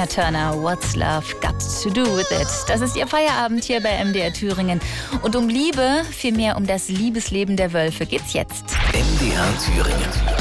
Tina Turner, What's Love Got to Do with It? Das ist ihr Feierabend hier bei MDR Thüringen. Und um Liebe, vielmehr um das Liebesleben der Wölfe geht's jetzt. MDR Thüringen.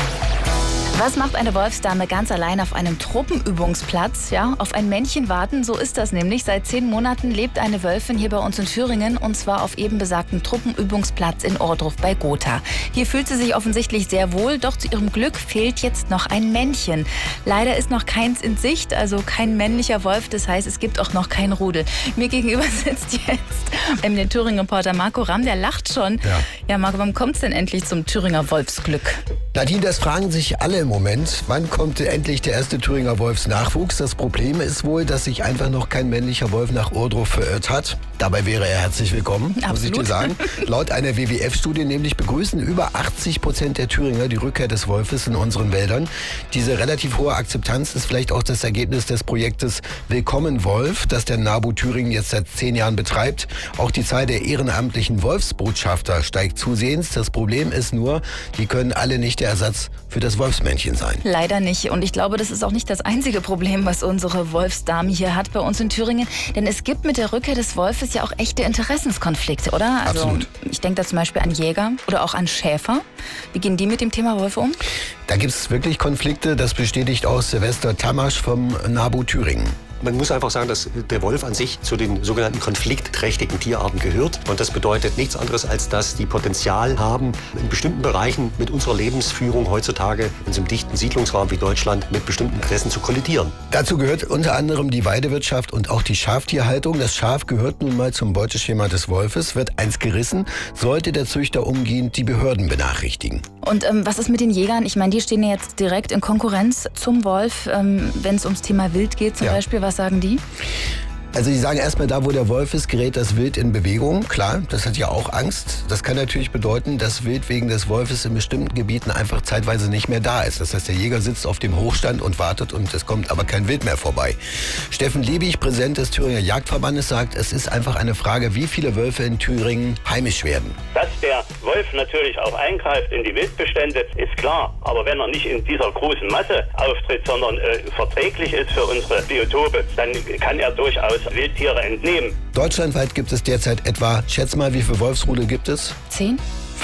Was macht eine Wolfsdame ganz allein auf einem Truppenübungsplatz? Ja, auf ein Männchen warten, so ist das nämlich. Seit 10 Monaten lebt eine Wölfin hier bei uns in Thüringen und zwar auf eben besagten Truppenübungsplatz in Ohrdruf bei Gotha. Hier fühlt sie sich offensichtlich sehr wohl, doch zu ihrem Glück fehlt jetzt noch ein Männchen. Leider ist noch keins in Sicht, also kein männlicher Wolf, das heißt, es gibt auch noch kein Rudel. Mir gegenüber sitzt jetzt der Thüringen-Reporter Marco Ramm, der lacht schon. Ja, Marco, wann kommt es denn endlich zum Thüringer Wolfsglück? Nadine, das fragen sich alle im Moment. Wann kommt endlich der erste Thüringer Wolfsnachwuchs? Das Problem ist wohl, dass sich einfach noch kein männlicher Wolf nach Ohrdruf verirrt hat. Dabei wäre er herzlich willkommen, muss ich dir sagen. Laut einer WWF-Studie nämlich begrüßen über 80% der Thüringer die Rückkehr des Wolfes in unseren Wäldern. Diese relativ hohe Akzeptanz ist vielleicht auch das Ergebnis des Projektes Willkommen Wolf, das der NABU Thüringen jetzt seit 10 Jahren betreibt. Auch die Zahl der ehrenamtlichen Wolfsbotschafter steigt zusehends. Das Problem ist nur, die können alle nicht der Ersatz für das Wolfsmännchen sein. Leider nicht. Und ich glaube, das ist auch nicht das einzige Problem, was unsere Wolfsdame hier hat bei uns in Thüringen. Denn es gibt mit der Rückkehr des Wolfes ja auch echte Interessenskonflikte, oder? Also, absolut. Ich denke da zum Beispiel an Jäger oder auch an Schäfer. Wie gehen die mit dem Thema Wolf um? Da gibt es wirklich Konflikte. Das bestätigt auch Silvester Tamasch vom NABU Thüringen. Man muss einfach sagen, dass der Wolf an sich zu den sogenannten konfliktträchtigen Tierarten gehört. Und das bedeutet nichts anderes, als dass die Potenzial haben, in bestimmten Bereichen mit unserer Lebensführung heutzutage in so einem dichten Siedlungsraum wie Deutschland mit bestimmten Interessen zu kollidieren. Dazu gehört unter anderem die Weidewirtschaft und auch die Schaftierhaltung. Das Schaf gehört nun mal zum Beuteschema des Wolfes. Wird eins gerissen, sollte der Züchter umgehend die Behörden benachrichtigen. Und was ist mit den Jägern? Ich meine, die stehen ja jetzt direkt in Konkurrenz zum Wolf, wenn es ums Thema Wild geht zum Beispiel. Was sagen die? Also die sagen erstmal, da wo der Wolf ist, gerät das Wild in Bewegung. Klar, das hat ja auch Angst. Das kann natürlich bedeuten, dass Wild wegen des Wolfes in bestimmten Gebieten einfach zeitweise nicht mehr da ist. Das heißt, der Jäger sitzt auf dem Hochstand und wartet und es kommt aber kein Wild mehr vorbei. Steffen Liebig, Präsident des Thüringer Jagdverbandes, sagt, es ist einfach eine Frage, wie viele Wölfe in Thüringen heimisch werden. Dass der Wolf natürlich auch eingreift in die Wildbestände, ist klar. Aber wenn er nicht in dieser großen Masse auftritt, sondern verträglich ist für unsere Biotope, dann kann er durchaus Wildtiere entnehmen. Deutschlandweit gibt es derzeit etwa, schätz mal, wie viele Wolfsrudel gibt es? 10?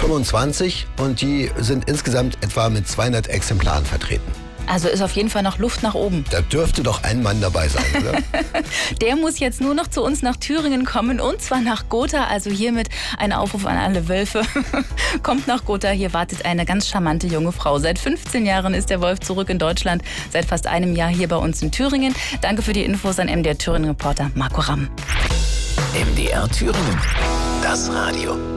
25 und die sind insgesamt etwa mit 200 Exemplaren vertreten. Also ist auf jeden Fall noch Luft nach oben. Da dürfte doch ein Mann dabei sein, oder? Der muss jetzt nur noch zu uns nach Thüringen kommen und zwar nach Gotha. Also hiermit ein Aufruf an alle Wölfe. Kommt nach Gotha, hier wartet eine ganz charmante junge Frau. Seit 15 Jahren ist der Wolf zurück in Deutschland, seit fast einem Jahr hier bei uns in Thüringen. Danke für die Infos an MDR Thüringen-Reporter Marco Ramm. MDR Thüringen, das Radio.